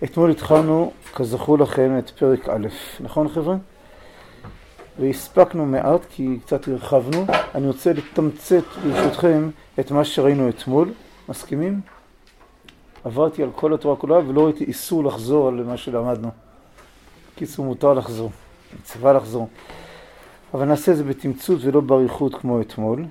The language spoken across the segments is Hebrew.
אתמול התחלנו, כזכור לכם, את פרק א', נכון חבר'ה? והספקנו מעט כי קצת הרחבנו. אני רוצה לתמצת ברשותכם את מה שראינו אתמול. מסכימים? עברתי על כל התורה כולה ולא ראיתי איסור לחזור על מה שלמדנו. קיצור מותר לחזור, מצווה לחזור. אבל נעשה את זה בתמצות ולא באריכות כמו אתמול.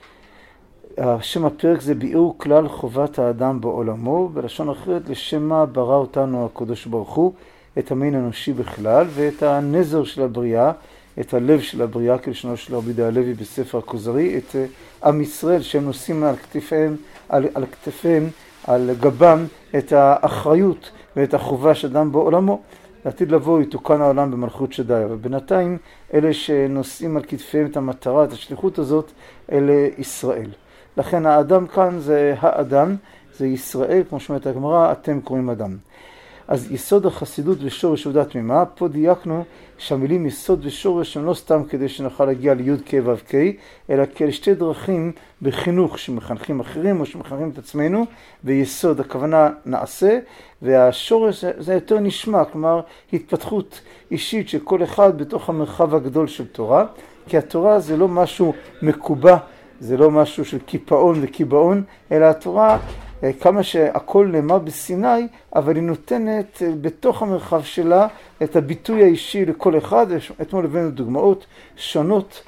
שם הפרק זה ביאור כלל חובת האדם בעולמו, בלשון אחרת לשם מה ברא אותנו הקדוש ברוך הוא, את המין האנושי בכלל ואת הנזר של הבריאה, את הלב של הבריאה, כלשונו של רבי יהודה הלוי בספר הכוזרי, את עם ישראל שהם נושאים על כתפיהם, על גבם, את האחריות ואת החובה של אדם בעולמו. לעתיד לבוא יתוקן העולם במלכות שדי, אבל בינתיים אלה שנושאים על כתפיהם את המטרה, את השליחות הזאת, אלה ישראל. לכן האדם כאן זה האדם, זה ישראל, כמו שאומרת הגמרא, אתם קוראים אדם. אז יסוד החסידות ושורש עבודה תמימה, פה דייקנו שהמילים יסוד ושורש הם לא סתם כדי שנוכל להגיע ליוד ק' ו' ק', אלא כאל שתי דרכים בחינוך שמחנכים אחרים או שמחנכים את עצמנו, ויסוד הכוונה נעשה, והשורש זה יותר נשמע, כלומר התפתחות אישית של כל אחד בתוך המרחב הגדול של תורה, כי התורה זה לא משהו מקובע, זה לא משהו של קיפאון וקיבאון, אלא התורה, כמה שהכל נאמר בסיני, אבל היא נותנת בתוך המרחב שלה את הביטוי האישי לכל אחד. אתמול הבאנו דוגמאות שונות,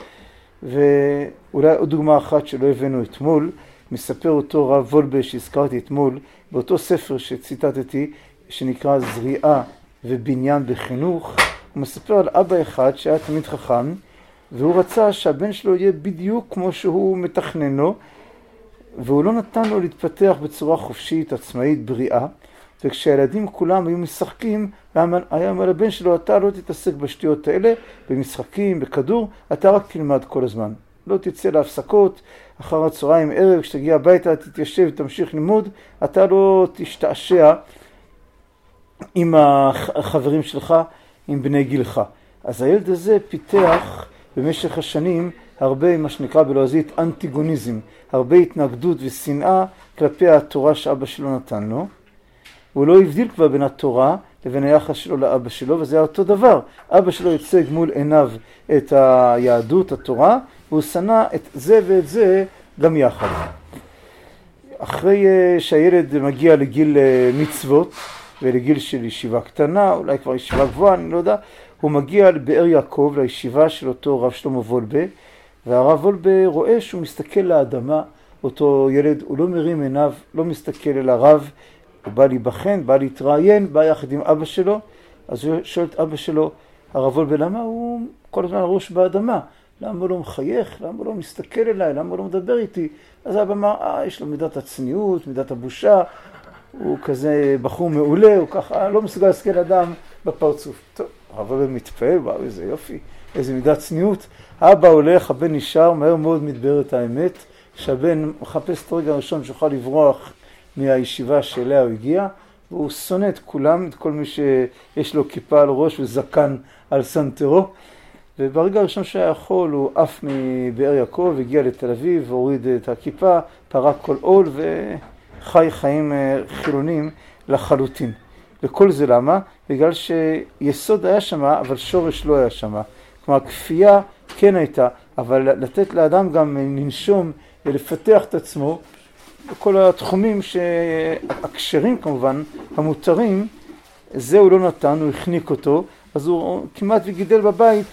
ואולי עוד דוגמה אחת שלא הבאנו אתמול, מספר אותו רב וולבה שהזכרתי אתמול, באותו ספר שציטטתי, שנקרא זריעה ובניין בחינוך, הוא מספר על אבא אחד שהיה תמיד חכם, והוא רצה שהבן שלו יהיה בדיוק כמו שהוא מתכננו, והוא לא נתן לו להתפתח בצורה חופשית, עצמאית, בריאה, וכשהילדים כולם היו משחקים, היה אומר לבן שלו, אתה לא תתעסק בשטויות האלה, במשחקים, בכדור, אתה רק תלמד כל הזמן. לא תצא להפסקות, אחר הצהריים, ערב, כשתגיע הביתה, תתיישב ותמשיך ללמוד, אתה לא תשתעשע עם החברים שלך, עם בני גילך. אז הילד הזה פיתח במשך השנים הרבה, מה שנקרא בלועזית, אנטיגוניזם, הרבה התנגדות ושנאה כלפי התורה שאבא שלו נתן לו. הוא לא הבדיל כבר בין התורה לבין היחס שלו לאבא שלו, וזה היה אותו דבר. אבא שלו יצג מול עיניו את היהדות, התורה, והוא שנא את זה ואת זה גם יחד. אחרי שהילד מגיע לגיל מצוות ולגיל של ישיבה קטנה, אולי כבר ישיבה גבוהה, אני לא יודע, הוא מגיע לבאר יעקב, לישיבה של אותו רב שלמה וולבה, והרב וולבה רואה שהוא מסתכל לאדמה, אותו ילד, הוא לא מרים עיניו, לא מסתכל אל הרב, הוא בא להיבחן, בא להתראיין, בא יחד עם אבא שלו, אז הוא שואל את אבא שלו, הרב וולבה, למה הוא כל הזמן ראש באדמה? למה הוא לא מחייך? למה הוא לא מסתכל אליי? למה הוא לא מדבר איתי? אז אבא אמר, יש לו מידת הצניעות, מידת הבושה, הוא כזה בחור מעולה, הוא ככה לא מסוגל להסתכל אדם בפרצוף. טוב, הרב וולבה מתפעל, וואו, איזה יופי, איזה מידת צניעות. אבא הולך, הבן נשאר, מהר מאוד מתברר את האמת, שהבן מחפש את הרגע הראשון שיוכל לברוח מהישיבה שאליה הוא הגיע, והוא שונא את כולם, את כל מי שיש לו כיפה על ראש וזקן על סנטרו, וברגע הראשון שהיה יכול הוא עף מבאר יעקב, הגיע לתל אביב, והוריד את הכיפה, פרק כל עול וחי חיים חילונים לחלוטין. וכל זה למה? בגלל שיסוד היה שמה, אבל שורש לא היה שמה. כלומר, כפייה כן הייתה, אבל לתת לאדם גם לנשום ולפתח את עצמו, בכל התחומים שהקשרים כמובן, המותרים, זה הוא לא נתן, הוא הכניק אותו, אז הוא כמעט וגידל בבית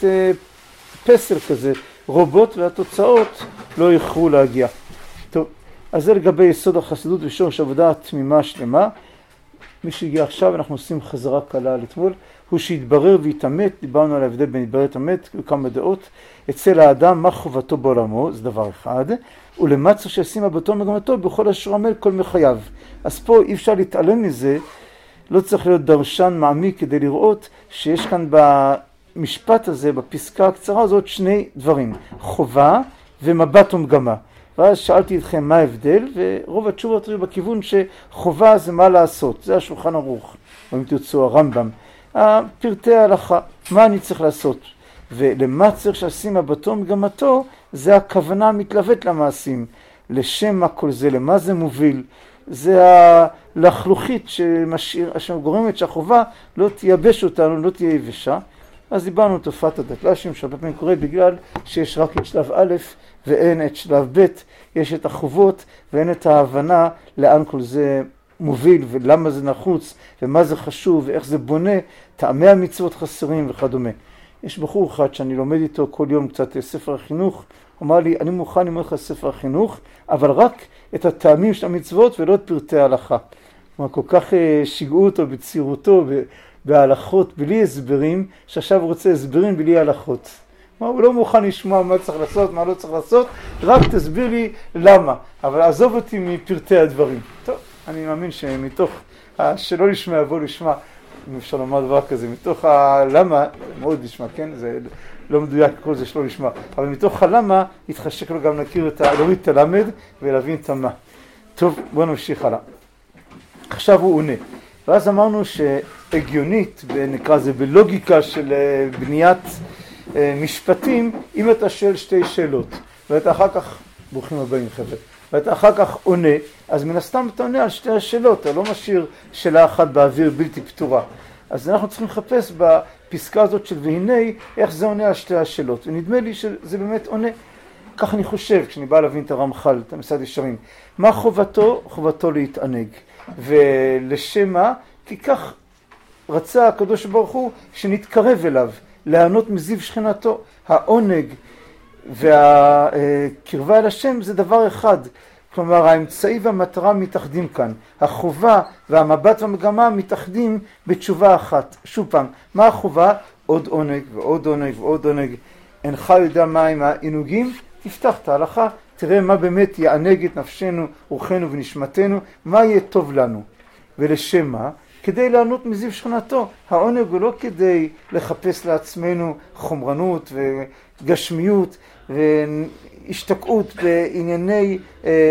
פסל כזה, רובוט, והתוצאות לא יכלו להגיע. טוב, אז זה לגבי יסוד החסידות ושורש עבודה תמימה שלמה. מי שהגיע עכשיו, אנחנו עושים חזרה קלה על אתמול, הוא שהתברר והתאמת, דיברנו על ההבדל בין התברר והתאמת, כמה דעות, אצל האדם מה חובתו בעולמו, זה דבר אחד, ולמצוא שישים מבטו ומגמתו בכל אשר עמל כל מחייו. אז פה אי אפשר להתעלם מזה, לא צריך להיות דרשן מעמיק כדי לראות שיש כאן במשפט הזה, בפסקה הקצרה הזאת, שני דברים, חובה ומבט ומגמה. ואז שאלתי אתכם מה ההבדל, ורוב התשובות היו בכיוון שחובה זה מה לעשות, זה השולחן ערוך, או אם תרצו הרמב"ם. פרטי ההלכה, מה אני צריך לעשות? ולמה צריך שעשים מבטו ומגמתו, זה הכוונה המתלוות למעשים. לשם מה כל זה, למה זה מוביל, זה הלחלוכית שגורמת שהחובה לא תייבש אותנו, לא תהיה יבשה. אז דיברנו תופעת הדתל"שים, שהרבה פעמים קורה בגלל שיש רק את שלב א' ואין את שלב ב', יש את החובות ואין את ההבנה לאן כל זה מוביל ולמה זה נחוץ ומה זה חשוב ואיך זה בונה, טעמי המצוות חסרים וכדומה. יש בחור אחד שאני לומד איתו כל יום קצת ספר החינוך, הוא אמר לי, אני מוכן ללמוד לך ספר החינוך, אבל רק את הטעמים של המצוות ולא את פרטי ההלכה. כלומר, כל כך שיגעו אותו בצעירותו, בהלכות בלי הסברים, שעכשיו הוא רוצה הסברים בלי הלכות. הוא לא מוכן לשמוע מה צריך לעשות, מה לא צריך לעשות, רק תסביר לי למה. אבל עזוב אותי מפרטי הדברים. טוב, אני מאמין שמתוך שלא לשמע יבוא לשמע, אם אפשר לומר דבר כזה, מתוך הלמה, מאוד לשמע, כן? זה לא מדויק, כל זה שלא לשמע. אבל מתוך הלמה, יתחשק לו גם להוריד את הלמד ולהבין את המה. טוב, בואו נמשיך הלאה. עכשיו הוא עונה. ואז אמרנו שהגיונית, נקרא זה בלוגיקה של בניית משפטים, אם אתה שואל שתי שאלות, ואתה אחר כך, ברוכים הבאים חבר'ה, ואתה אחר כך עונה, אז מן הסתם אתה עונה על שתי השאלות, אתה לא משאיר שאלה אחת באוויר בלתי פתורה. אז אנחנו צריכים לחפש בפסקה הזאת של והנה, איך זה עונה על שתי השאלות. ונדמה לי שזה באמת עונה. כך אני חושב, כשאני בא להבין את הרמח"ל, את המסעד ישרים. מה חובתו? חובתו להתענג. ולשם מה? כי כך רצה הקדוש ברוך הוא שנתקרב אליו, ליהנות מזיו שכינתו. העונג והקרבה אל השם זה דבר אחד. כלומר, האמצעי והמטרה מתאחדים כאן. החובה והמבט והמגמה מתאחדים בתשובה אחת. שוב פעם, מה החובה? עוד עונג ועוד עונג ועוד עונג. אינך יודע מה עם העינוגים? תפתח את ההלכה, תראה מה באמת יענג את נפשנו, רוחנו ונשמתנו, מה יהיה טוב לנו. ולשם מה? כדי ליהנות מזיו שכינתו. העונג הוא לא כדי לחפש לעצמנו חומרנות וגשמיות והשתקעות בענייני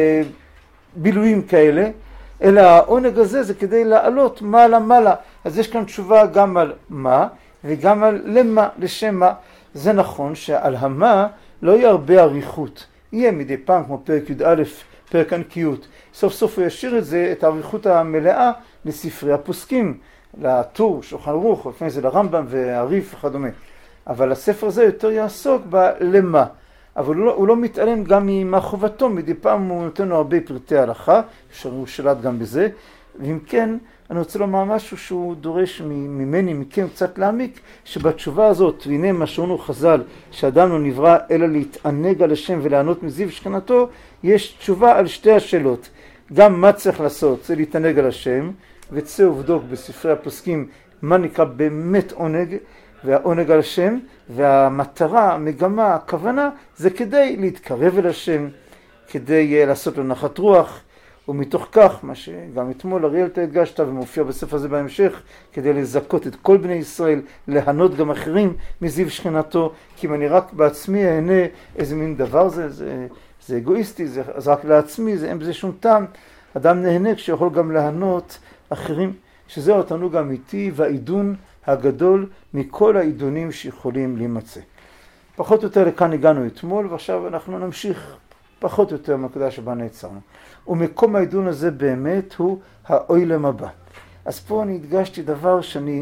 בילויים כאלה, אלא העונג הזה זה כדי לעלות מעלה מעלה. אז יש כאן תשובה גם על מה וגם על למה, לשם מה. זה נכון שעל המה לא יהיה הרבה עריכות. יהיה מדי פעם כמו פרק י"א, פרק ענקיות. סוף סוף הוא ישאיר את זה, את העריכות המלאה, לספרי הפוסקים, לטור, שולחן ערוך, לפני זה לרמב"ם והריף וכדומה. אבל הספר הזה יותר יעסוק בלמה. אבל הוא לא מתעלם גם ממה חובתו, מדי פעם הוא נותן לו הרבה פרטי הלכה, שהוא שלט גם בזה. ואם כן, אני רוצה לומר משהו שהוא דורש ממני, מכם קצת להעמיק, שבתשובה הזאת, והנה מה שאומרים חז"ל, שאדם לא נברא אלא להתענג על השם וליהנות מזיו שכינתו, יש תשובה על שתי השאלות. גם מה צריך לעשות, זה להתענג על השם, וצא ובדוק בספרי הפוסקים מה נקרא באמת עונג, והעונג על השם, והמטרה, המגמה, הכוונה, זה כדי להתקרב אל השם, כדי לעשות לו נחת רוח, ומתוך כך, מה שגם אתמול אריאל אתה הדגשת ומופיע בספר הזה בהמשך, כדי לזכות את כל בני ישראל, להנות גם אחרים מזיו שכינתו, כי אם אני רק בעצמי אהנה איזה מין דבר זה אגואיסטי, זה רק לעצמי, אין בזה שום טעם. אדם נהנה כשיכול גם להנות אחרים, שזהו התענוג האמיתי והעידון הגדול מכל העידונים שיכולים להימצא. פחות או יותר לכאן הגענו אתמול, ועכשיו אנחנו נמשיך פחות או יותר מהנקודה שבה נעצרנו. ומקום העידון הזה באמת הוא האוילם הבא. אז פה אני הדגשתי דבר שאני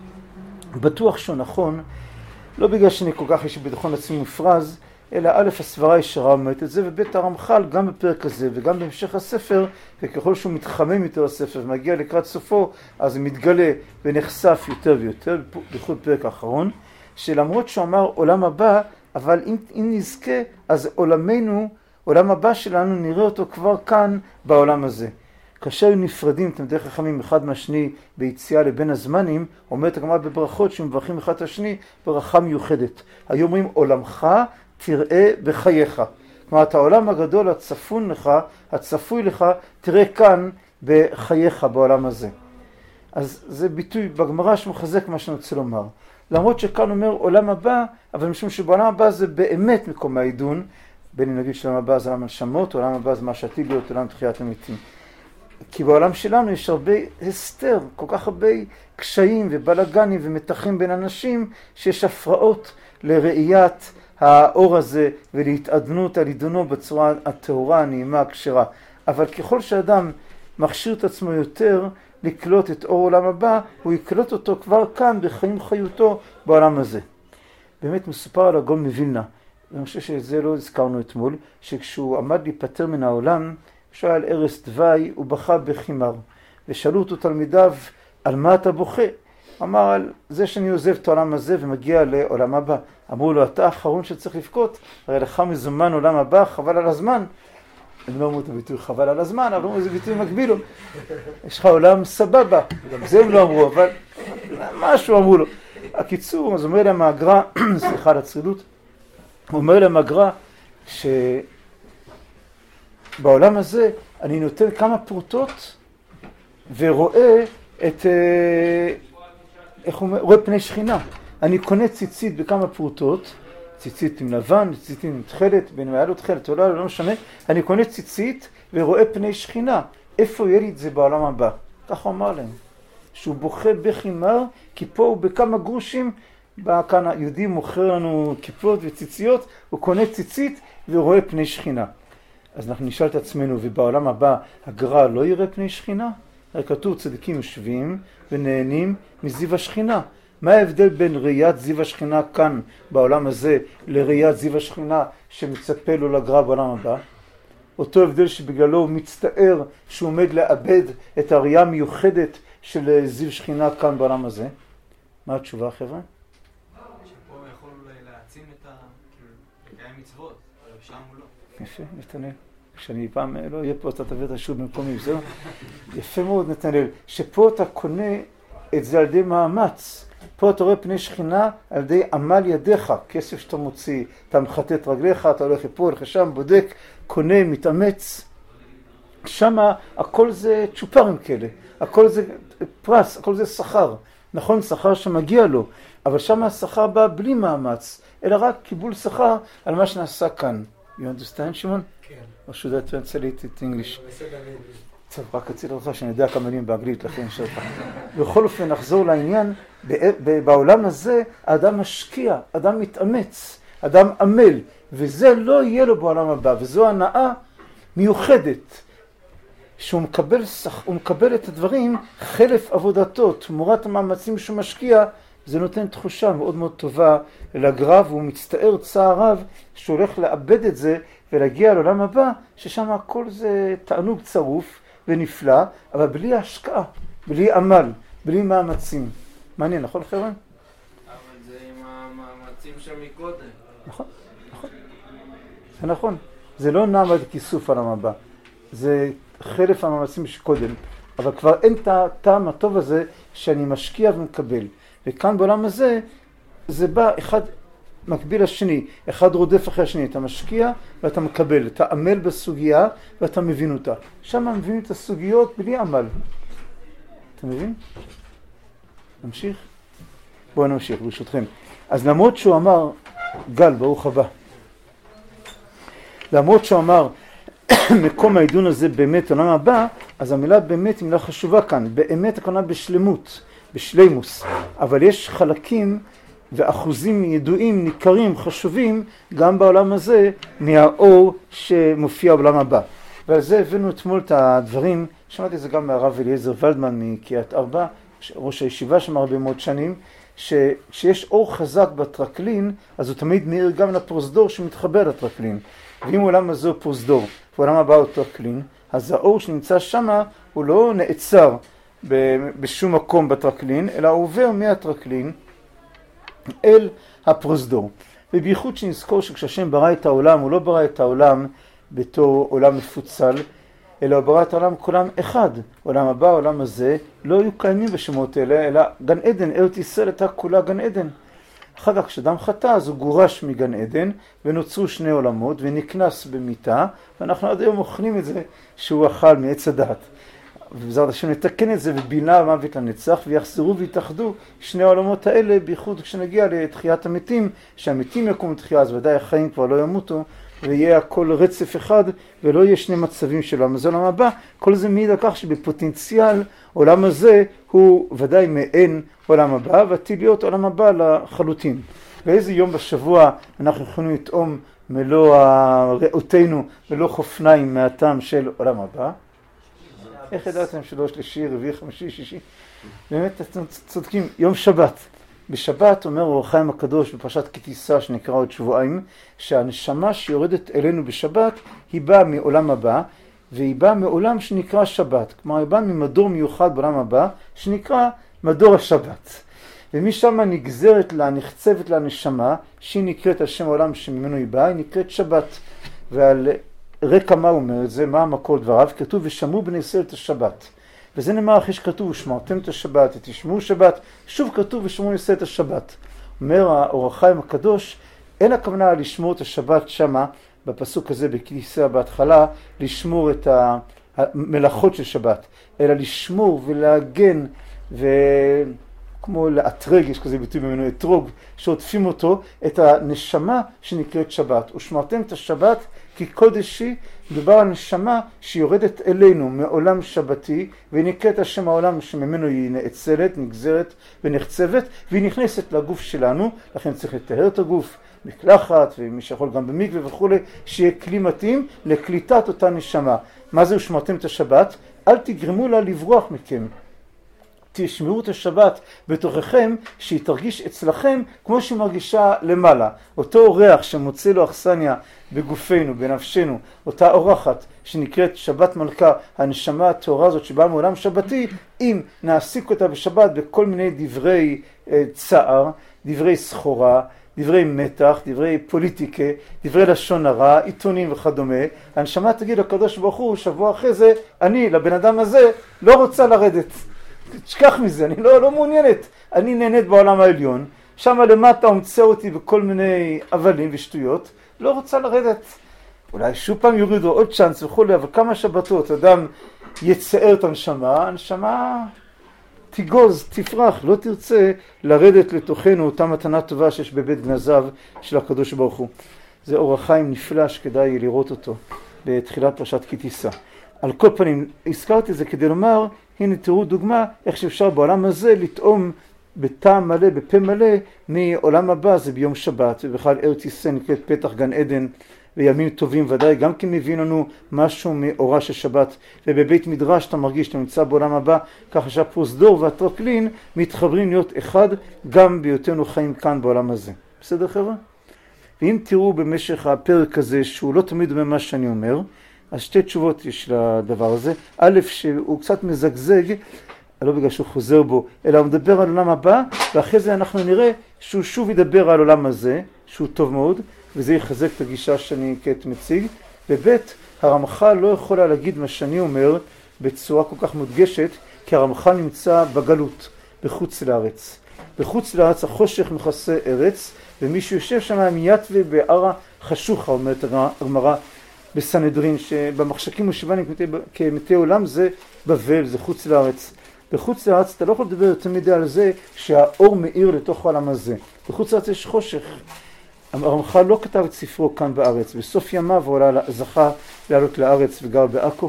בטוח שהוא נכון, לא בגלל שאני כל כך יש ביטחון עצמי מופרז, אלא א' הסברה ישרה אומרת את זה, וב' הרמח"ל גם בפרק הזה וגם בהמשך הספר, וככל שהוא מתחמם יותר הספר ומגיע לקראת סופו, אז הוא מתגלה ונחשף יותר ויותר, בייחוד פרק האחרון, שלמרות שהוא אמר עולם הבא, אבל אם נזכה, אז עולמנו, עולם הבא שלנו, נראה אותו כבר כאן בעולם הזה. כאשר הם נפרדים, אתם דרך חכמים אחד מהשני ביציאה לבין הזמנים, אומרת הגמרא בברכות שמברכים אחד את השני ברכה מיוחדת. היו אומרים עולמך תראה בחייך. כלומר, את העולם הגדול הצפון לך, הצפוי לך, תראה כאן בחייך בעולם הזה. אז זה ביטוי בגמרא שמחזק מה שאני רוצה לומר. למרות שכאן אומר עולם הבא, אבל משום שבעולם הבא זה באמת מקום העידון, בין אם נגיד שעולם הבא זה עולם הנשמות, עולם הבא זה מה שעתיד להיות עולם תחיית המתים. כי בעולם שלנו יש הרבה הסתר, כל כך הרבה קשיים ובלגנים ומתחים בין אנשים, שיש הפרעות לראיית האור הזה ולהתעדנות על עידונו בצורה הטהורה, הנעימה, הקשרה. אבל ככל שאדם מכשיר את עצמו יותר לקלוט את אור עולם הבא, הוא יקלוט אותו כבר כאן בחיים חיותו בעולם הזה. באמת מסופר על הגאון מווילנה, ואני חושב שאת זה לא הזכרנו אתמול, שכשהוא עמד להיפטר מן העולם, כשהוא היה על ערש דווי, הוא בכה בחימר. ושאלו אותו תלמידיו, על מה אתה בוכה? אמר, על זה שאני עוזב את העולם הזה ומגיע לעולם הבא. אמרו לו, אתה האחרון שצריך לבכות, הרי לך מזומן עולם הבא, חבל על הזמן. הם לא אמרו את הביטוי חבל על הזמן, אבל אמרו איזה ביטוי מקביל לו. יש לך עולם סבבה, גם זה הם לא אמרו, אבל משהו אמרו לו. הקיצור, אז אומר להם הגר"א, סליחה על הצרידות, הוא אומר להם הגר"א שבעולם הזה אני נותן כמה פרוטות ורואה את, איך הוא אומר, רואה פני שכינה. אני קונה ציצית בכמה פרוטות, ציצית עם לבן, ציצית עם תכלת, בין היה לו תכלת, לא משנה, אני קונה ציצית ורואה פני שכינה. איפה יהיה לי את זה בעולם הבא? כך הוא אמר להם. שהוא בוכה בחימר, כי פה הוא בכמה גרושים, כאן היהודי מוכר לנו כיפות וציציות, הוא קונה ציצית ורואה פני שכינה. אז אנחנו נשאל את עצמנו, ובעולם הבא הגר"א לא יראה פני שכינה? הרי כתוב צדיקים יושבים ונהנים מזיו השכינה. מה ההבדל בין ראיית זיו השכינה כאן בעולם הזה לראיית זיו השכינה שמצפה לו לגר"א בעולם הבא? אותו הבדל שבגללו הוא מצטער שהוא עומד לאבד את הראייה המיוחדת של זיו שכינה כאן בעולם הזה. מה התשובה, חבר'ה? שפה הוא יכול להעצים את לקיים מצוות, אבל שם הוא לא. יפה, נתנאל. כשאני פעם לא אהיה פה, אתה תביא את השוב במקומי, בסדר? יפה מאוד, נתנאל. שפה אתה קונה את זה על ידי מאמץ. פה אתה רואה פני שכינה על ידי עמל ידיך, כסף שאתה מוציא, אתה מחטט רגליך, אתה הולך לפה, הולך לשם, בודק, קונה, מתאמץ. שמה הכל זה צ'ופרים כאלה, הכל זה פרס, הכל זה שכר. נכון, שכר שמגיע לו, אבל שמה השכר בא בלי מאמץ, אלא רק קיבול שכר על מה שנעשה כאן. You understand, שמעון? כן. או should I translate it English? טוב, רק אציל אותך שאני יודע כמה מילים באנגלית, לכן שלך. בכל אופן, נחזור לעניין, בעולם הזה האדם משקיע, אדם מתאמץ, אדם עמל, וזה לא יהיה לו בעולם הבא, וזו הנאה מיוחדת, שהוא מקבל את הדברים חלף עבודתו, תמורת המאמצים שהוא משקיע, זה נותן תחושה מאוד מאוד טובה לגר"א, והוא מצטער צער רב שהוא הולך לאבד את זה ולהגיע לעולם הבא, ששם הכל זה תענוג צרוף ונפלא, אבל בלי השקעה, בלי עמל, בלי מאמצים. מעניין, נכון חבר'ה? אבל זה עם המאמצים שם מקודם. נכון, נכון. זה נכון. זה לא נעמד כיסוף על העולם הבא. זה חלף המאמצים שקודם. אבל כבר אין את הטעם הטוב הזה שאני משקיע ומקבל. וכאן בעולם הזה, זה בא אחד מקביל לשני, אחד רודף אחרי השני, אתה משקיע ואתה מקבל, אתה עמל בסוגיה ואתה מבין אותה. שם מבין את הסוגיות בלי עמל. אתה מבין? נמשיך? בואו נמשיך, ברשותכם. אז למרות שהוא אמר, גל, ברוך הבא. למרות שהוא אמר, מקום העידון הזה באמת עולם הבא, אז המילה באמת היא מילה חשובה כאן. באמת הכוונה בשלמות, בשלימוס. אבל יש חלקים ואחוזים ידועים, ניכרים, חשובים, גם בעולם הזה, מהאור שמופיע בעולם הבא. ועל זה הבאנו אתמול את הדברים, שמעתי את זה גם מהרב אליעזר ולדמן מקריית ארבע, ראש הישיבה שם הרבה מאוד שנים, שכשיש אור חזק בטרקלין, אז הוא תמיד מאיר גם לפרוזדור שמתחבר לטרקלין. ואם עולם הזה הוא פרוזדור, ועולם הבא הוא טרקלין, אז האור שנמצא שם הוא לא נעצר בשום מקום בטרקלין, אלא הוא עובר מהטרקלין אל הפרוזדור. ובייחוד שנזכור שכשהשם ברא את העולם, הוא לא ברא את העולם בתור עולם מפוצל, אלא הוא ברא את העולם כולם אחד. עולם הבא, העולם הזה, לא היו קיימים בשמות אלה, אלא גן עדן, ארץ ישראל הייתה כולה גן עדן. אחר כך כשאדם חטא, אז הוא גורש מגן עדן, ונוצרו שני עולמות, ונכנס במיטה, ואנחנו עד היום אוכלים את זה שהוא אכל מעץ הדעת. ובעזרת השם נתקן את זה, ובינה מוות לנצח, ויחזרו ויתאחדו שני העולמות האלה, בייחוד כשנגיע לתחיית המתים, שהמתים יקום לתחייה, אז ודאי החיים כבר לא ימותו, ויהיה הכל רצף אחד, ולא יהיה שני מצבים של עולם הזה, עולם הבא. כל זה מעיד על כך שבפוטנציאל עולם הזה הוא ודאי מעין עולם הבא, ועתיד להיות עולם הבא לחלוטין. ואיזה יום בשבוע אנחנו יכולים לטעום מלוא ריאותינו, מלוא חופניים מהטעם של עולם הבא? איך ידעתם שלא שלישי, רביעי, חמישי, שישי? באמת אתם צודקים, יום שבת. בשבת אומר אור החיים הקדוש בפרשת כי תישא שנקרא עוד שבועיים, שהנשמה שיורדת אלינו בשבת היא באה מעולם הבא, והיא באה מעולם שנקרא שבת. כלומר היא באה ממדור מיוחד בעולם הבא שנקרא מדור השבת. ומשם נגזרת לה, נחצבת לה נשמה שהיא נקראת על שם העולם שממנו היא באה, היא נקראת שבת. ועל רקע מה הוא אומר את זה, מה המקור דבריו? כתוב ושמעו בני ישראל את השבת. וזה נאמר אחרי שכתוב ושמרתם את השבת, ותשמעו שבת, שוב כתוב ושמעו בני ישראל את השבת. אומר האור החיים הקדוש, אין הכוונה לשמור את השבת שמה, בפסוק הזה בכניסה בהתחלה, לשמור את המלאכות של שבת, אלא לשמור ולהגן וכמו לאתרג, יש כזה ביטוי ממנו אתרוג, שעוטפים אותו, את הנשמה שנקראת שבת. ושמרתם את השבת כי קודש היא, מדובר על נשמה שיורדת אלינו מעולם שבתי, והיא נקראת על שם העולם שממנו היא נאצלת, נגזרת ונחצבת, והיא נכנסת לגוף שלנו, לכן צריך לטהר את הגוף, מקלחת, ומי שיכול גם במקווה וכו', שיהיה כלי מתאים לקליטת אותה נשמה. מה זה ושמרתם את השבת? אל תגרמו לה לברוח מכם. תשמרו את השבת בתוככם, שהיא תרגיש אצלכם כמו שהיא מרגישה למעלה. אותו אורח שמוצא לו אכסניה בגופנו, בנפשנו, אותה אורחת שנקראת שבת מלכה, הנשמה התורה הזאת שבאה מעולם שבתי, אם נעסיק אותה בשבת בכל מיני דברי צער, דברי סחורה, דברי מתח, דברי פוליטיקה, דברי לשון הרע, עיתונים וכדומה, הנשמה תגיד לקדוש ברוך הוא שבוע אחרי זה, אני לבן אדם הזה לא רוצה לרדת. תשכח מזה, אני לא מעוניינת, אני נהנית בעולם העליון, שם למטה הומצא אותי בכל מיני אבלים ושטויות, לא רוצה לרדת. אולי שוב פעם יורידו עוד צ'אנס וכו', אבל כמה שבתות אדם יצער את הנשמה, הנשמה תיגוז, תפרח, לא תרצה לרדת לתוכנו אותה מתנה טובה שיש בבית גנזיו של הקדוש ברוך הוא. זה אור החיים נפלא שכדאי לראות אותו בתחילת פרשת כי תישא. על כל פנים, הזכרתי את זה כדי לומר, הנה תראו דוגמה איך שאפשר בעולם הזה לטעום בטעם מלא, בפה מלא, מעולם הבא, זה ביום שבת, ובכלל ארץ ישראל נקראת פתח גן עדן, וימים טובים ודאי, גם כן מביא לנו משהו מאורה של שבת, ובבית מדרש אתה מרגיש שאתה נמצא בעולם הבא, ככה שהפרוזדור והטרקלין מתחברים להיות אחד, גם בהיותנו חיים כאן בעולם הזה. בסדר חבר'ה? ואם תראו במשך הפרק הזה, שהוא לא תמיד אומר מה שאני אומר, אז שתי תשובות יש לדבר הזה. א', שהוא קצת מזגזג, לא בגלל שהוא חוזר בו, אלא הוא מדבר על עולם הבא, ואחרי זה אנחנו נראה שהוא שוב ידבר על עולם הזה, שהוא טוב מאוד, וזה יחזק את הגישה שאני כעת מציג. וב', הרמח"ל לא יכולה להגיד מה שאני אומר בצורה כל כך מודגשת, כי הרמח"ל נמצא בגלות, בחוץ לארץ. בחוץ לארץ החושך מכסה ארץ, ומי שיושב שם מיתווה בערה חשוכה, אומרת הגמרא בסנהדרין, שבמחשכים ושבעים כמתי עולם זה בבל, זה חוץ לארץ. בחוץ לארץ אתה לא יכול לדבר יותר מדי על זה שהאור מאיר לתוך העולם הזה. בחוץ לארץ יש חושך. הרמח"ל לא כתב את ספרו כאן בארץ. בסוף ימיו הוא זכה לעלות לארץ וגר בעכו.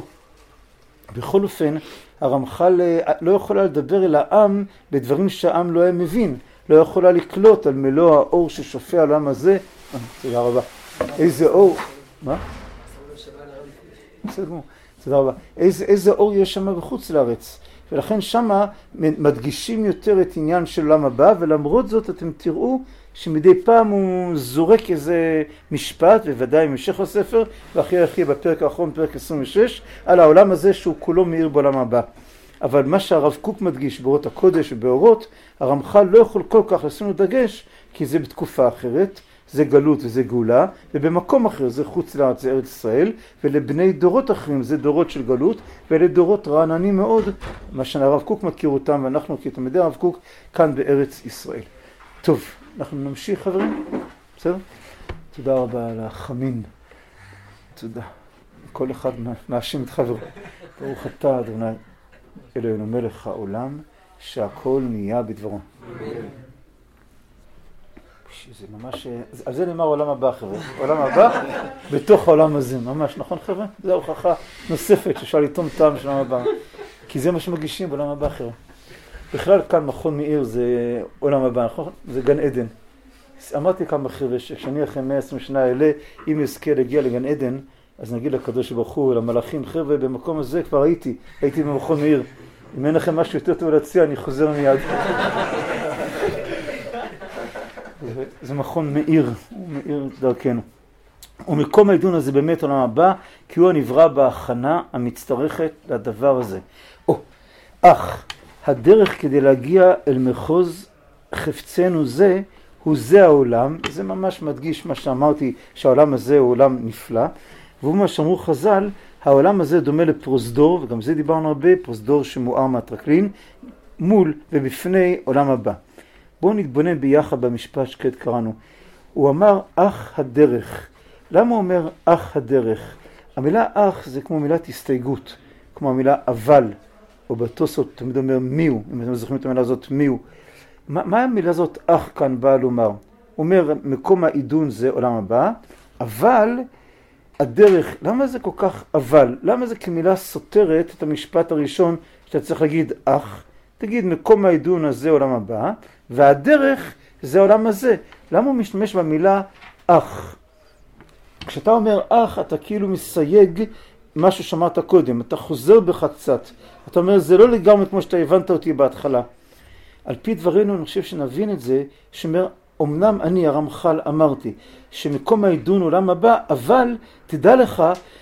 בכל אופן, הרמח"ל לא יכולה לדבר אל העם בדברים שהעם לא היה מבין. לא יכולה לקלוט על מלוא האור ששופע על העם הזה. תודה רבה. איזה אור. מה? תודה רבה. איזה אור יש שם בחוץ לארץ. ולכן שמה מדגישים יותר את עניין של עולם הבא, ולמרות זאת אתם תראו שמדי פעם הוא זורק איזה משפט, בוודאי המשך הספר, ואחרי בפרק האחרון, פרק 26, על העולם הזה שהוא כולו מאיר בעולם הבא. אבל מה שהרב קוק מדגיש באורות הקודש ובאורות, הרמח"ל לא יכול כל כך לשים לו דגש, כי זה בתקופה אחרת, זה גלות וזה גאולה, ובמקום אחר זה חוץ לארץ, זה ארץ ישראל, ולבני דורות אחרים זה דורות של גלות, ואלה דורות רעננים מאוד, מה שהרב קוק מכיר אותם, ואנחנו כתלמידי הרב קוק כאן בארץ ישראל. טוב, אנחנו נמשיך חברים, בסדר? תודה רבה על החמין, תודה. כל אחד מאשים את חברו. ברוך אתה אדוני אלוהינו מלך העולם, שהכל נהיה בדברו. זה ממש, על זה נאמר עולם הבא חבר'ה, עולם הבא בתוך העולם הזה, ממש, נכון חבר'ה? זו הוכחה נוספת שאפשר לטעום טעם של עולם הבא, כי זה מה שמגישים בעולם הבא חבר'ה. בכלל כאן מכון מאיר זה עולם הבא, נכון? זה גן עדן. אמרתי כמה חבר'ה שכשאני אחרי 120 שנה אלה, אם יזכה להגיע לגן עדן, אז נגיד לקדוש ברוך הוא, למלאכים, חבר'ה, במקום הזה כבר הייתי במכון מאיר. אם אין לכם משהו יותר טוב להציע, אני חוזר מיד. זה מכון מאיר, הוא מאיר דרכנו. ומקום העידון הזה באמת עולם הבא, כי הוא הנברא בהכנה המצטרכת לדבר הזה. אך הדרך כדי להגיע אל מחוז חפצנו זה, הוא זה העולם. זה ממש מדגיש מה שאמרתי, שהעולם הזה הוא עולם נפלא. והוא מה שאמרו חז"ל, העולם הזה דומה לפרוזדור, וגם זה דיברנו הרבה, פרוזדור שמואר מהטרקלין, מול ובפני עולם הבא. בואו נתבונן ביחד במשפט שכעת קראנו. הוא אמר אך הדרך. למה הוא אומר אך הדרך? המילה אך זה כמו מילת הסתייגות, כמו המילה אבל, או בתוספות תמיד אומר מיהו, אם אתם זוכרים את המילה הזאת מיהו. מה המילה הזאת אך כאן באה לומר? הוא אומר מקום העידון זה עולם הבא, אבל הדרך, למה זה כל כך אבל? למה זה כמילה סותרת את המשפט הראשון שאתה צריך להגיד אך? תגיד מקום העידון הזה עולם הבא, והדרך זה עולם הזה. למה הוא משתמש במילה אך? כשאתה אומר אך, אתה כאילו מסייג משהו שאמרת קודם, אתה חוזר בך קצת. אתה אומר, זה לא לגמרי כמו שאתה הבנת אותי בהתחלה. על פי דברינו, אני חושב שנבין את זה, שאומר, אמנם אני הרמח"ל אמרתי, שמקום העידון עולם הבא, אבל תדע לך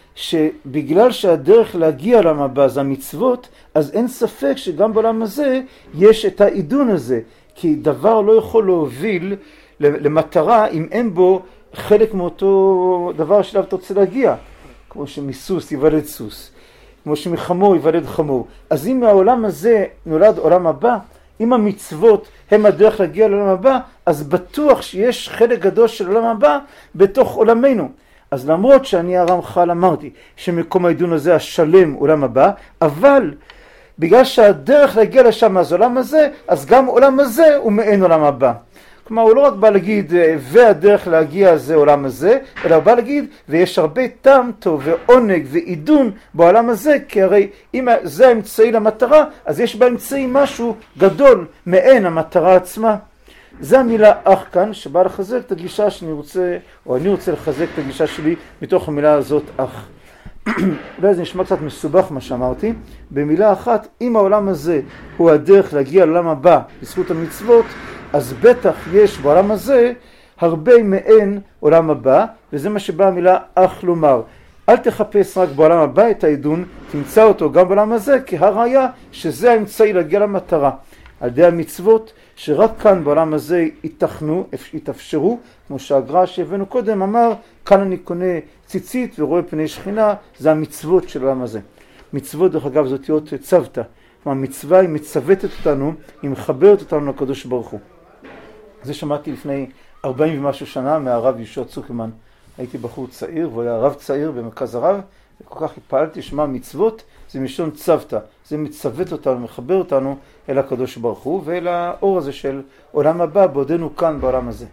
שבגלל שהדרך להגיע לעולם הבא זה המצוות, אז אין ספק שגם בעולם הזה יש את העידון הזה. כי דבר לא יכול להוביל למטרה אם אין בו חלק מאותו דבר שאליו אתה רוצה להגיע. כמו שמסוס ייוולד סוס, כמו שמחמור ייוולד חמור. אז אם מהעולם הזה נולד עולם הבא, אם המצוות הם הדרך להגיע לעולם הבא, אז בטוח שיש חלק גדול של עולם הבא בתוך עולמנו. אז למרות שאני הרמח"ל אמרתי שמקום העידון הזה השלם עולם הבא, אבל בגלל שהדרך להגיע לשם זה עולם הזה, אז גם עולם הזה הוא מעין עולם הבא. כלומר, הוא לא רק בא להגיד, והדרך להגיע זה עולם הזה, אלא הוא בא להגיד, ויש הרבה טעם טוב ועונג ועידון בעולם הזה, כי הרי אם זה האמצעי למטרה, אז יש באמצעי משהו גדול מעין המטרה עצמה. זה המילה אך כאן, שבא לחזק את הגישה שאני רוצה, או אני רוצה לחזק את הגישה שלי מתוך המילה הזאת אך. אולי זה נשמע קצת מסובך מה שאמרתי. במילה אחת, אם העולם הזה הוא הדרך להגיע לעולם הבא בזכות המצוות, אז בטח יש בעולם הזה הרבה מעין עולם הבא, וזה מה שבא המילה אך לומר. אל תחפש רק בעולם הבא את העידון, תמצא אותו גם בעולם הזה, כי הראיה שזה האמצעי להגיע למטרה. על ידי המצוות שרק כאן בעולם הזה יתכנו, יתאפשרו, כמו שהגר"א שהבאנו קודם אמר, כאן אני קונה ציצית ורואה פני שכינה, זה המצוות של העולם הזה. מצוות דרך אגב זאת אותיות צוותא, כלומר מצווה היא מצוותת אותנו, היא מחברת אותנו לקדוש ברוך הוא. זה שמעתי לפני 40 ומשהו שנה מהרב יהושע צוקרמן. הייתי בחור צעיר והוא היה רב צעיר במרכז הרב, וכל כך התפעלתי שמה מצוות זה מלשון צוותא, זה מצוות אותנו, מחבר אותנו אל הקדוש ברוך הוא ואל האור הזה של עולם הבא בעודנו כאן בעולם הזה.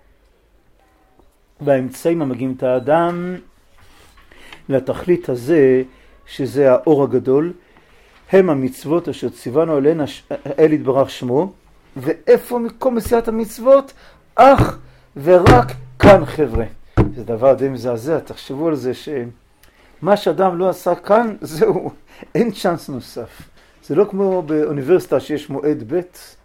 והאמצעים המגיעים את האדם לתכלית הזה, שזה האור הגדול, הם המצוות אשר ציוונו עליהן אל יתברך שמו. ואיפה מקום עשיית המצוות? אך ורק כאן, חבר'ה. זה דבר די מזעזע, תחשבו על זה שמה שאדם לא עשה כאן, זהו, אין צ'אנס נוסף. זה לא כמו באוניברסיטה שיש מועד ב'.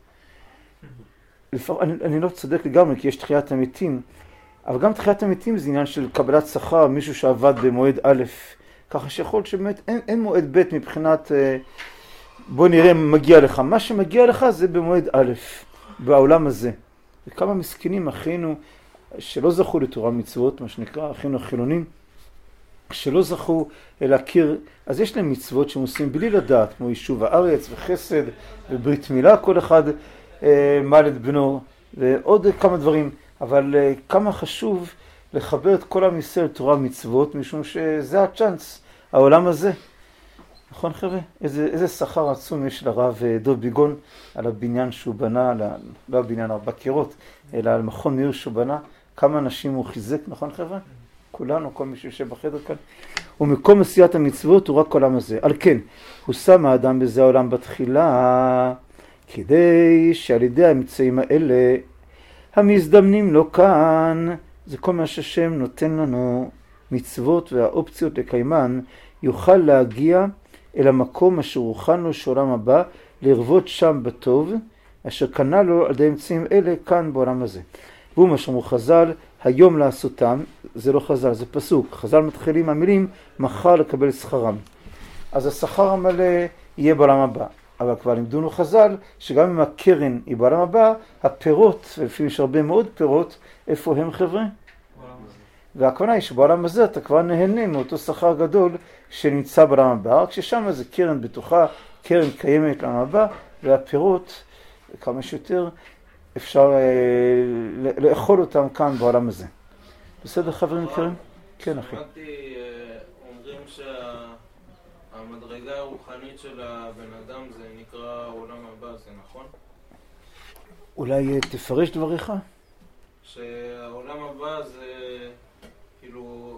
אני לא צודק לגמרי כי יש תחיית המתים, אבל גם תחיית המתים זה עניין של קבלת שכר, מישהו שעבד במועד א', ככה שיכול להיות שבאמת אין מועד ב' מבחינת בוא נראה מגיע לך. מה שמגיע לך זה במועד א', בעולם הזה. וכמה מסכנים אחינו שלא זכו לתורה מצוות, מה שנקרא, אחינו החילונים, שלא זכו להכיר, אז יש להם מצוות שהם עושים בלי לדעת, כמו יישוב הארץ וחסד וברית מילה, כל אחד מעל את בנו, ועוד כמה דברים. אבל כמה חשוב לחבר את כל עם ישראל לתורה מצוות, משום שזה הצ'אנס, העולם הזה. נכון חבר'ה? איזה שכר עצום יש לרב דוב ביגון על הבניין שהוא בנה, לא הבניין, בקירות, אלא על מכון מאיר שהוא בנה. כמה אנשים הוא חיזק, נכון חבר'ה? כולנו, כל מי שיושב בחדר כאן. ומקום עשיית המצוות הוא רק העולם הזה. על כן, הוא שם האדם בזה העולם בתחילה, כדי שעל ידי האמצעים האלה, המזדמנים לו כאן, זה כל מה שהשם נותן לנו מצוות והאופציות לקיימן, יוכל להגיע אל המקום אשר הוכן לו שעולם הבא, לרבות שם בטוב, אשר קנה לו על ידי אמצעים אלה כאן בעולם הזה. והוא מה שאמרו חז"ל, היום לעשותם, זה לא חז"ל, זה פסוק. חז"ל מתחילים המילים, מחר לקבל שכרם. אז השכר המלא יהיה בעולם הבא. אבל כבר לימדונו חז"ל, שגם אם הקרן היא בעולם הבא, הפירות, ולפעמים יש הרבה מאוד פירות, איפה הם חבר'ה? והכוונה היא שבעולם הזה אתה כבר נהנה מאותו שכר גדול שנמצא בעולם הבא, רק ששם זה קרן בתוכה, קרן קיימת לעולם הבא, והפירות, כמה שיותר, אפשר לאכול אותם כאן בעולם הזה. בסדר חברים יקרים? כן אחי. שמעתי, אומרים שהמדרגה הרוחנית של הבן אדם זה נקרא עולם הבא, זה נכון? אולי תפרש דבריך? שהעולם הבא זה כאילו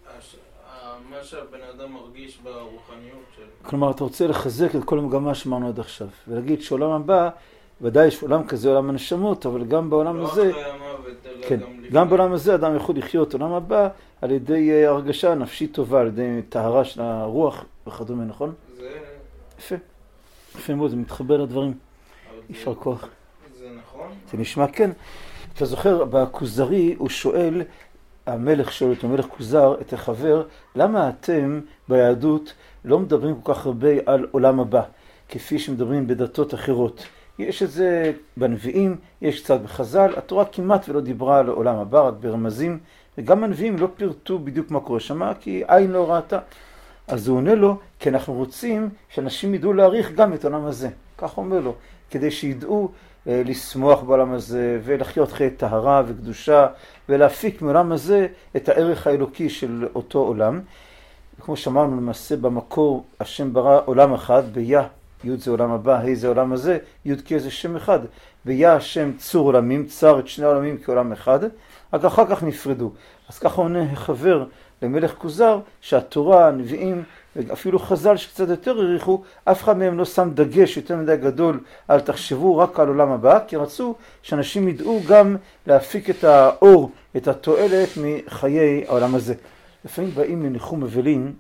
מה שהבן אדם מרגיש ברוחניות שלו. כלומר, אתה רוצה לחזק את כל המגמה שאמרנו עד עכשיו, ולהגיד שעולם הבא, ודאי יש עולם כזה, עולם הנשמות, אבל גם בעולם הזה, לא אחרי המוות, אלא כן, גם לפני. גם בעולם הזה אדם יכול לחיות עולם הבא על ידי הרגשה נפשית טובה, על ידי טהרה של הרוח וכדומה, נכון? זה... יפה. יפה מאוד, זה מתחבר לדברים. יישר כוח. זה נכון? זה נשמע כן. אתה זוכר, בכוזרי הוא שואל, המלך שואל אותו, המלך כוזר, את החבר, למה אתם ביהדות לא מדברים כל כך הרבה על עולם הבא, כפי שמדברים בדתות אחרות? יש את זה בנביאים, יש קצת בחז"ל, התורה כמעט ולא דיברה על עולם הבא, רק ברמזים, וגם הנביאים לא פירטו בדיוק מה קורה שם, כי עין לא ראתה. אז הוא עונה לו, כי אנחנו רוצים שאנשים ידעו להעריך גם את העולם הזה. כך אומר לו, כדי שידעו לשמוח בעולם הזה, ולחיות חיי טהרה וקדושה, ולהפיק מעולם הזה את הערך האלוקי של אותו עולם. כמו שאמרנו למעשה במקור, השם ברא עולם אחד, ביה, י' זה עולם הבא, ה' זה עולם הזה, י' כ' זה שם אחד. ביה השם צור עולמים, צר את שני העולמים כעולם אחד, רק אחר כך נפרדו. אז ככה עונה החבר למלך כוזר, שהתורה, הנביאים, ואפילו חז"ל שקצת יותר העריכו, אף אחד מהם לא שם דגש יותר מדי גדול על תחשבו רק על עולם הבא, כי רצו שאנשים ידעו גם להפיק את האור, את התועלת מחיי העולם הזה. לפעמים באים לניחום אבלים,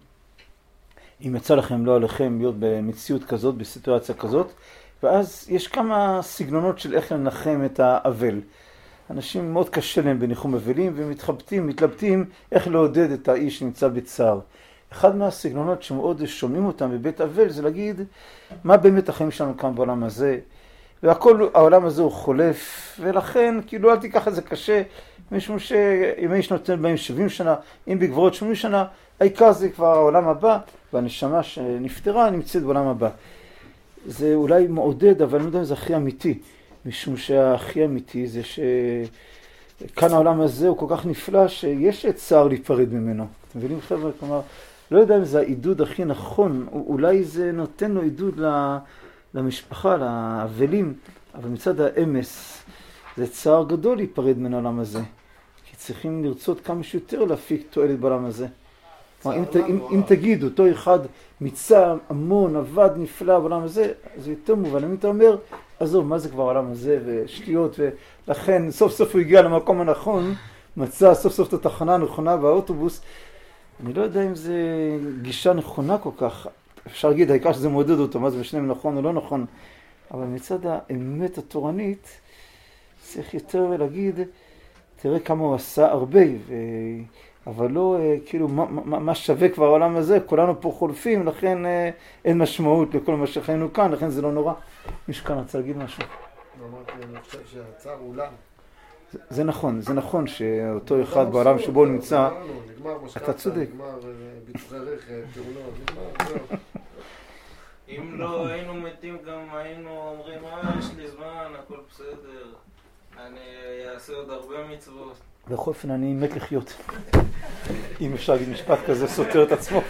אם יצא לכם לא עליכם להיות במציאות כזאת, בסיטואציה כזאת, ואז יש כמה סגנונות של איך לנחם את האבל. אנשים מאוד קשה להם בניחום אבלים ומתחבטים, מתלבטים איך לעודד את האיש שנמצא בצער. אחד מהסגנונות שמאוד שומעים אותם בבית אבל זה להגיד מה באמת החיים שלנו כאן בעולם הזה, והכל העולם הזה הוא חולף, ולכן כאילו אל תיקח את זה קשה, משום שימי איש נותן בהם 70 שנה, אם בגברות 80 שנה, העיקר זה כבר העולם הבא, והנשמה שנפטרה נמצאת בעולם הבא. זה אולי מעודד, אבל אני לא יודע אם זה הכי אמיתי, משום שהכי אמיתי זה שכאן העולם הזה הוא כל כך נפלא שיש צער להיפרד ממנו. אתם מבינים חבר'ה? כלומר, לא יודע אם זה העידוד הכי נכון, אולי זה נותן לו עידוד למשפחה, לאבלים, אבל מצד האמס זה צער גדול להיפרד מן העולם הזה, כי צריכים לרצות כמה שיותר להפיק תועלת בעולם הזה. אם תגיד, אותו אחד מיצה המון, עבד נפלא בעולם הזה, זה יותר מובן. אם אתה אומר, עזוב, מה זה כבר העולם הזה, ושטויות, ולכן סוף סוף הוא הגיע למקום הנכון, מצא סוף סוף את התחנה הנכונה באוטובוס, אני לא יודע אם זה גישה נכונה כל כך. אפשר להגיד, העיקר שזה מודד אותו, מה זה בשניהם נכון או לא נכון, אבל מצד האמת התורנית, צריך יותר להגיד, תראה כמה הוא עשה הרבה, אבל לא כאילו מה שווה כבר העולם הזה, כולנו פה חולפים, לכן אין משמעות לכל מה שחיינו כאן, לכן זה לא נורא. מישהו כאן רצה להגיד משהו? אני חושב שהצער עולם. זה נכון, זה נכון שאותו אחד בעולם שבו הוא נמצא, אתה צודק. נגמר ביטוחי רכב, תאונות, נגמר. אם לא היינו מתים גם היינו אומרים, יש לי זמן, הכל בסדר, אני אעשה עוד הרבה מצוות. בכל אופן אני מת לחיות. אם אפשר להגיד משפט כזה סותר את עצמו.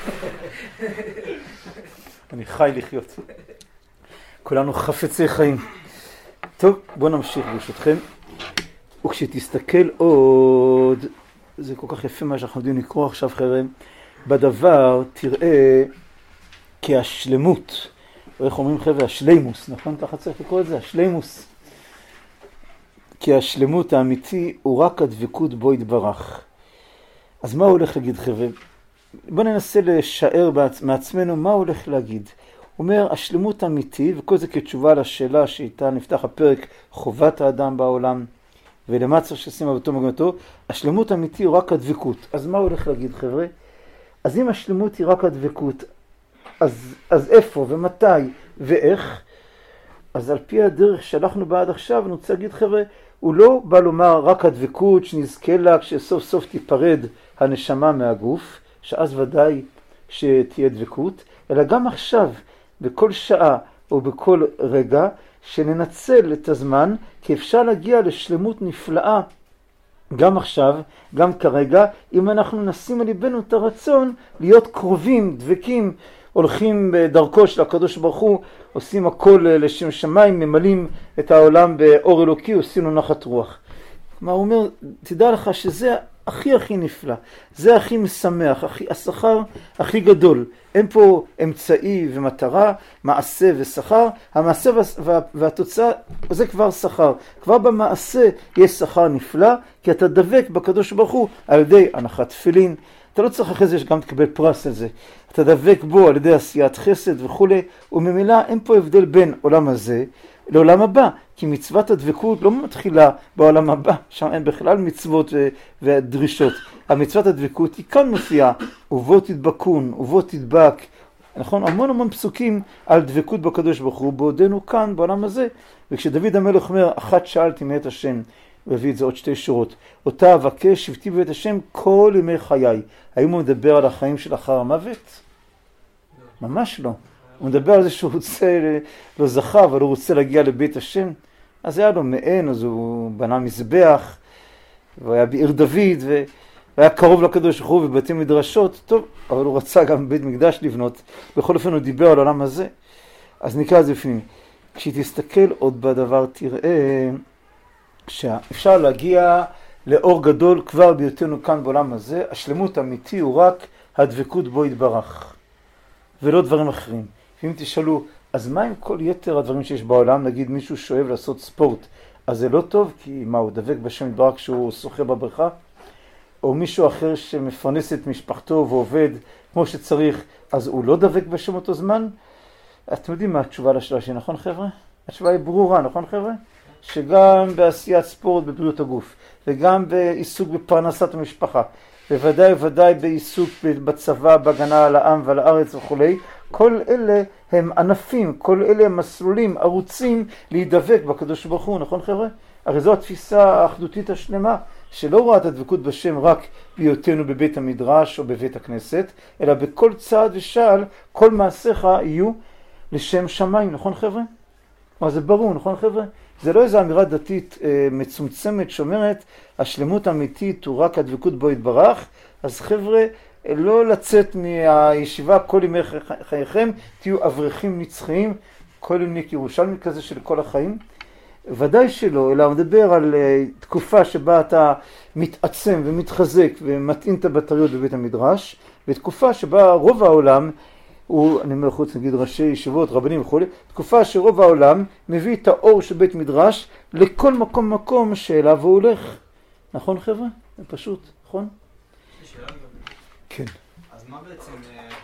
אני חי לחיות. כולנו חפצי חיים. טוב, בואו נמשיך ברשותכם. וכשתסתכל עוד, זה כל כך יפה מה שאנחנו יודעים לקרוא עכשיו חרם, בדבר תראה כי השלמות, או איך אומרים חבר'ה, השלימוס, נכון? ככה צריך לקרוא את זה, השלימוס. כי השלמות האמיתי הוא רק הדבקות בו יתברך. אז מה הוא הולך להגיד, חבר'ה? בואו ננסה לשער מעצמנו מה הוא הולך להגיד. הוא אומר, השלמות האמיתי, וכל זה כתשובה לשאלה שאיתה נפתח הפרק, חובת האדם בעולם, ולמה צריך שעושים עבודתו מגמתו, השלמות האמיתי הוא רק הדבקות. אז מה הוא הולך להגיד, חבר'ה? אז אם השלמות היא רק הדבקות, אז איפה ומתי ואיך? אז על פי הדרך שהלכנו בה עד עכשיו, אני רוצה להגיד, חבר'ה, הוא לא בא לומר רק הדבקות שנזכה לה כשסוף סוף תיפרד הנשמה מהגוף, שאז ודאי שתהיה דבקות, אלא גם עכשיו, בכל שעה או בכל רגע, שננצל את הזמן, כי אפשר להגיע לשלמות נפלאה, גם עכשיו, גם כרגע, אם אנחנו נשים על ליבנו את הרצון להיות קרובים, דבקים, הולכים בדרכו של הקדוש ברוך הוא, עושים הכל לשם שמיים, ממלאים את העולם באור אלוקי, עושים לו נחת רוח. כלומר, הוא אומר, תדע לך שזה הכי נפלא, זה הכי משמח, השכר הכי גדול. אין פה אמצעי ומטרה, מעשה ושכר. המעשה והתוצאה, זה כבר שכר. כבר במעשה יש שכר נפלא, כי אתה דבק בקדוש ברוך הוא על ידי הנחת תפילין. אתה לא צריך אחרי זה גם תקבל פרס על זה. אתה דבק בו על ידי עשיית חסד וכו'. וממילא אין פה הבדל בין עולם הזה לעולם הבא, כי מצוות הדבקות לא מתחילה בעולם הבא, שם אין בכלל מצוות ודרישות. המצוות הדבקות היא כאן מופיעה, ובו תדבקון, ובו תדבק, נכון? המון פסוקים על דבקות בקדוש ברוך הוא, בעודנו כאן בעולם הזה. וכשדוד המלך אומר, אחת שאלתי מאת השם, הוא הביא את זה עוד 2 שורות, אותה אבקש שבתי בבית השם כל ימי חיי. האם הוא מדבר על החיים של אחר המוות? ממש לא. הוא מדבר על זה שהוא רוצה, לא זכה, אבל הוא רוצה להגיע לבית השם. אז היה לו מעין, אז הוא בנה מזבח, והוא היה בעיר דוד, והיה קרוב לקדוש ברוך הוא ובתי מדרשות. טוב, אבל הוא רצה גם בית מקדש לבנות. בכל אופן הוא דיבר על העולם הזה. אז נקרא את זה בפנים. כשתסתכל עוד בדבר, תראה שאפשר להגיע לאור גדול כבר בהיותנו כאן בעולם הזה. השלמות האמיתי הוא רק הדבקות בו יתברך, ולא דברים אחרים. אם תשאלו, אז מה עם כל יתר הדברים שיש בעולם? נגיד מישהו שאוהב לעשות ספורט, אז זה לא טוב, כי מה, הוא דבק בשם יתברך כשהוא שוחה בבריכה? או מישהו אחר שמפרנס את משפחתו ועובד כמו שצריך, אז הוא לא דבק בשם אותו זמן? אתם יודעים מה התשובה לשאלה שלי, נכון חבר'ה? התשובה היא ברורה, נכון חבר'ה? שגם בעשיית ספורט בבריאות הגוף, וגם בעיסוק בפרנסת המשפחה, בוודאי בעיסוק בצבא, בהגנה על העם ועל הארץ וכו', כל אלה הם ענפים, כל אלה הם מסלולים, ערוצים להידבק בקדוש ברוך הוא, נכון חבר'ה? הרי זו התפיסה האחדותית השלמה, שלא רואה את הדבקות בשם רק בהיותנו בבית המדרש או בבית הכנסת, אלא בכל צעד ושעל, כל מעשיך יהיו לשם שמיים, נכון חבר'ה? מה זה ברור, נכון חבר'ה? זה לא איזו אמירה דתית מצומצמת שאומרת, השלמות האמיתית הוא רק הדבקות בו יתברך. אז חבר'ה, לא לצאת מהישיבה כל ימי חייכם, תהיו אברכים נצחיים, כל ימי ירושלמי כזה של כל החיים. ודאי שלא, אלא מדבר על תקופה שבה אתה מתעצם ומתחזק ומתאים את הבטריות בבית המדרש, ותקופה שבה רוב העולם, אני אומר חוץ נגיד ראשי ישיבות, רבנים וכו', תקופה שרוב העולם מביא את האור של בית מדרש לכל מקום שאליו הוא הולך. נכון חבר'ה? זה פשוט, נכון? שאלה גם. כן. אז מה בעצם,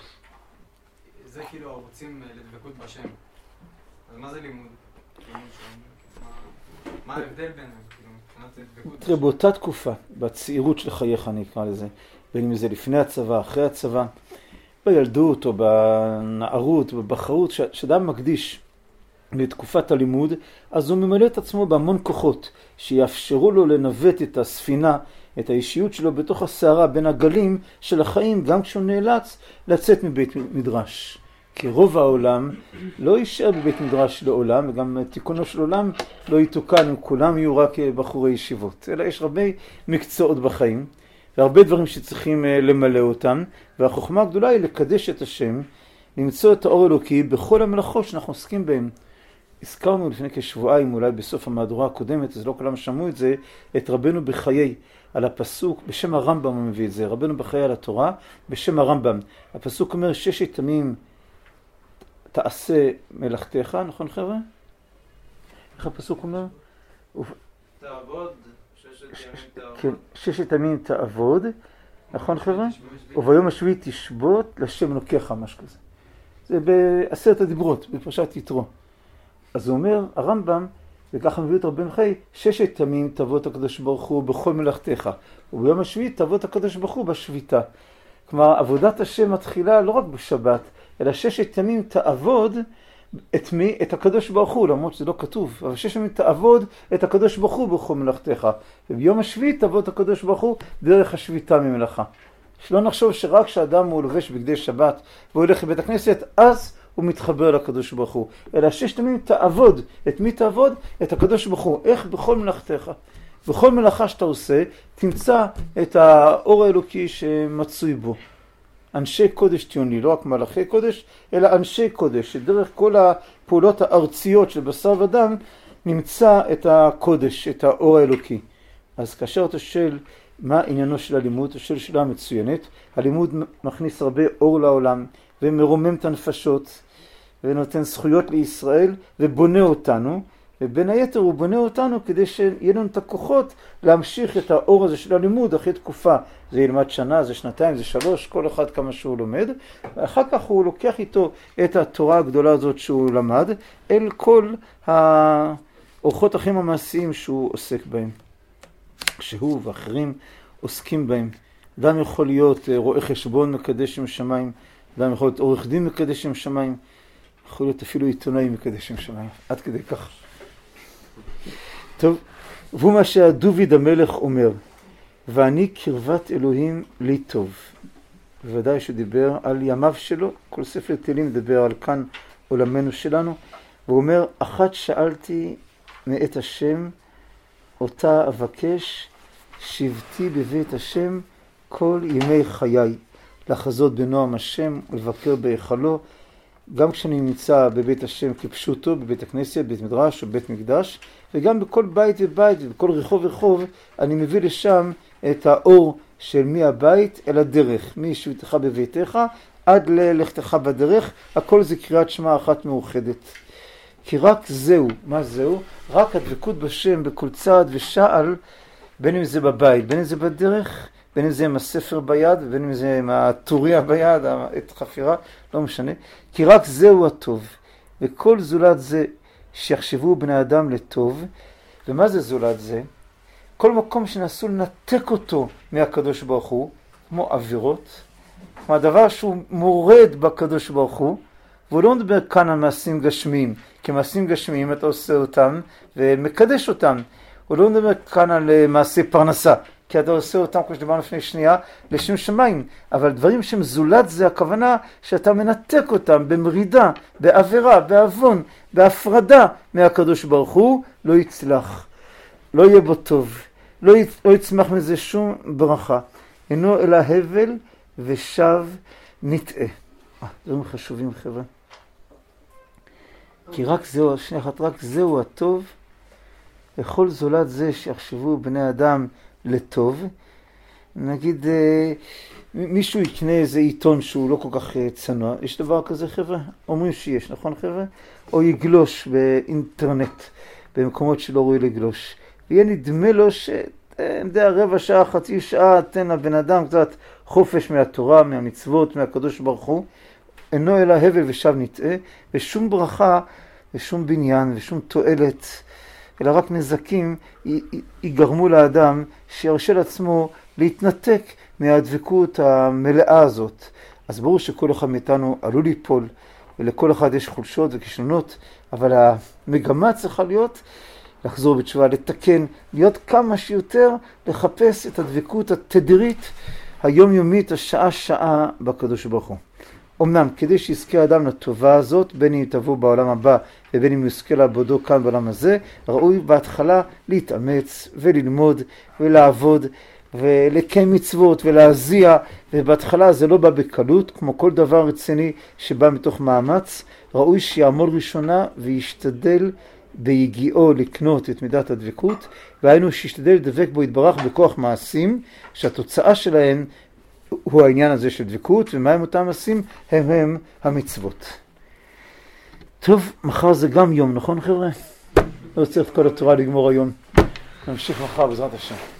זה כאילו ערוצים לדבקות בשם. אז מה זה לימוד? מה ההבדל ביניהם? תראה, באותה תקופה, בצעירות של חייך אני אקרא לזה, בין אם זה לפני הצבא, אחרי הצבא, בילדות או בנערות, בבחרות, שאדם מקדיש לתקופת הלימוד, אז הוא ממלא את עצמו בהמון כוחות, שיאפשרו לו לנווט את הספינה, את האישיות שלו בתוך הסערה בין הגלים של החיים, גם כשהוא נאלץ לצאת מבית מדרש. כי רוב העולם לא יישאר בבית מדרש לעולם, וגם תיקונו של עולם לא יתוקן אם כולם יהיו רק בחורי ישיבות. אלא יש הרבה מקצועות בחיים, והרבה דברים שצריכים למלא אותם, והחוכמה הגדולה היא לקדש את השם, למצוא את האור אלוקי בכל המלאכות שאנחנו עוסקים בהם. הזכרנו לפני כשבועיים, אולי בסוף המהדורה הקודמת, אז לא כולם שמעו את זה, את רבנו בחיי, על הפסוק, בשם הרמב"ם הוא מביא את זה, רבנו בחיי על התורה, בשם הרמב"ם. הפסוק אומר, 6 ימים תעשה מלאכתך, נכון חבר'ה? איך הפסוק אומר? תעבוד, 6 ימים תעבוד. כן, 6 ימים תעבוד, נכון חבר'ה? וביום השביעי תשבות לשם אלוקיך, משהו כזה. זה בעשרת הדיברות, בפרשת יתרו. אז הוא אומר, הרמב"ם, וככה מביא את רבנו חי, 6 ימים תעבוד הקדוש ברוך הוא בכל מלאכתך, וביום השביעי תעבוד הקדוש ברוך הוא בשביתה. כלומר, עבודת השם מתחילה לא רק בשבת, אלא 6 ימים תעבוד את מי? את הקדוש ברוך הוא, למרות שזה לא כתוב, אבל 6 ימים תעבוד את הקדוש ברוך הוא בכל מלאכתך, וביום השביעי תעבוד את הקדוש ברוך הוא דרך השביתה ממלאכה. שלא נחשוב שרק כשאדם הוא לובש בגדי שבת והוא הולך לבית הכנסת, אז הוא מתחבר לקדוש ברוך הוא. אלא 6 ימים תעבוד. את מי תעבוד? את הקדוש ברוך הוא. איך? בכל מלאכתך. בכל מלאכה שאתה עושה, תמצא את האור האלוקי שמצוי בו. אנשי קודש תהיו, לא רק מלאכי קודש, אלא אנשי קודש, שדרך כל הפעולות הארציות של בשר ודם, נמצא את הקודש, את האור האלוקי. אז כאשר אתה שואל מה עניינו של הלימוד, אתה שואל שאלה מצוינת. הלימוד מכניס הרבה אור לעולם, ומרומם את הנפשות, ונותן זכויות לישראל, ובונה אותנו, ובין היתר הוא בונה אותנו כדי שיהיה לנו את הכוחות להמשיך את האור הזה של הלימוד אחרי תקופה. זה ילמד שנה, זה 2, זה 3, כל אחד כמה שהוא לומד, ואחר כך הוא לוקח איתו את התורה הגדולה הזאת שהוא למד, אל כל האורחות החיים המעשיים שהוא עוסק בהם. שהוא ואחרים עוסקים בהם. אדם יכול להיות רואה חשבון מקדש שם שמיים, אדם יכול להיות עורך דין מקדש שם שמיים, יכול להיות אפילו עיתונאי מקדש שם שמיים, עד כדי כך. טוב, והוא מה שדוד המלך אומר, ואני קרבת אלוהים לי טוב. בוודאי שדיבר על ימיו שלו, כל ספר תהילים מדבר על כאן עולמנו שלנו, והוא אומר, אחת שאלתי מאת השם, אותה אבקש, שבתי בבית השם כל ימי חיי, לחזות בנועם השם ולבקר בהיכלו, גם כשאני נמצא בבית השם כפשוטו, בבית הכנסת, בית מדרש או בית מקדש, וגם בכל בית ובית ובכל רחוב ורחוב, אני מביא לשם את האור של מהבית אל הדרך, משבתך בביתך עד ללכתך בדרך, הכל זה קריאת שמע אחת מאוחדת. כי רק זהו, מה זהו? רק הדבקות בשם בכל צעד ושעל, בין אם זה בבית, בין אם זה בדרך, בין אם זה עם הספר ביד, בין אם זה עם הטוריה ביד, את חפירה, לא משנה. כי רק זהו הטוב, וכל זולת זה שיחשבו בני אדם לטוב. ומה זה זולת זה? כל מקום שנסו לנתק אותו מהקדוש ברוך הוא, כמו עבירות, כמו הדבר שהוא מורד בקדוש ברוך הוא, והוא לא מדבר כאן על מעשים גשמיים, כי מעשים גשמיים אתה עושה אותם ומקדש אותם. הוא לא מדבר כאן על מעשי פרנסה, כי אתה עושה אותם, כמו שדיברנו לפני שנייה, לשם שמיים. אבל דברים שהם זולת זה הכוונה שאתה מנתק אותם במרידה, בעבירה, בעוון, בהפרדה מהקדוש ברוך הוא, לא יצלח, לא יהיה בו טוב, לא יצמח מזה שום ברכה. אינו אלא הבל ושב נטעה. דברים חשובים חבר'ה. כי רק זהו, רק זהו הטוב, לכל זולת זה שיחשבו בני אדם לטוב. נגיד מישהו יקנה איזה עיתון שהוא לא כל כך צנוע, יש דבר כזה חבר'ה? אומרים שיש, נכון חבר'ה? או יגלוש באינטרנט במקומות שלא ראוי לגלוש, ויהיה נדמה לו רבע שעה, חצי שעה, תן לבן אדם קצת חופש מהתורה, מהמצוות, מהקדוש ברוך הוא. אינו אלא הבל ושב נטעה, ושום ברכה ושום בניין ושום תועלת, אלא רק נזקים ייגרמו לאדם שירשה לעצמו להתנתק מהדבקות המלאה הזאת. אז ברור שכל אחד מאיתנו עלול ליפול, ולכל אחד יש חולשות וכישלונות, אבל המגמה צריכה להיות לחזור בתשובה, לתקן, להיות כמה שיותר, לחפש את הדבקות התדירית, היומיומית, השעה בקדוש ברוך הוא. אמנם, כדי שיזכה האדם לטובה הזאת, בין אם תבוא בעולם הבא ובין אם יזכה לעבודו כאן בעולם הזה, ראוי בהתחלה להתאמץ וללמוד ולעבוד ולקיים מצוות ולהזיע, ובהתחלה זה לא בא בקלות, כמו כל דבר רציני שבא מתוך מאמץ. ראוי שיעמול ראשונה וישתדל ביגיעו לקנות את מידת הדבקות, והיינו שישתדל לדבק בו יתברך בכוח מעשים, שהתוצאה שלהם הוא העניין הזה של דבקות, ומה הם אותם מעשים? הם המצוות. טוב, מחר זה גם יום, נכון חבר'ה? לא צריך את כל התורה לגמור היום. נמשיך מחר בעזרת השם.